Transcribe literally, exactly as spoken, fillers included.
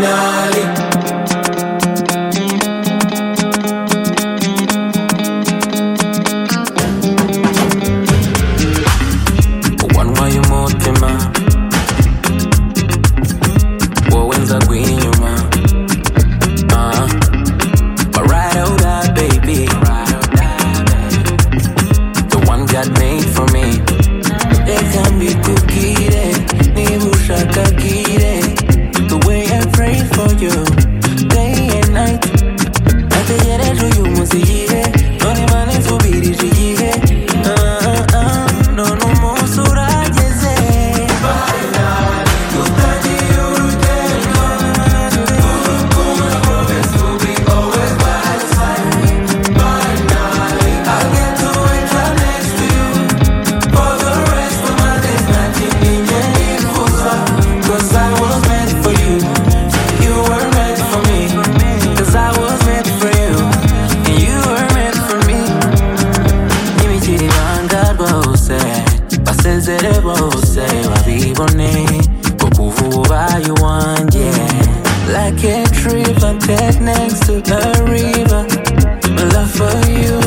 finally. Wanwa y'umutima wowe nza kwinyuma. uh, But ride or die baby, the one God made for me. Reka mbikubwire niba ushaka gire, the way I pray for you day and night. Nategereje uyu munsi igihe none Imana insubirije igihe. uh, uh, none umunsi urageze. Tutagiye urugendo, urukundo rwose will be always by your side. Finally I get to wake up next to you for the rest of my days. Nothing in your need for love, 'cause I was meant for you. You were meant for me, 'cause I was meant for you, and you were meant for me. Ntibikiri ibanga rwose, basezere bose babibone ko kuva ubu ubaye uwanjye. Like a tree planted next to a river, my love for you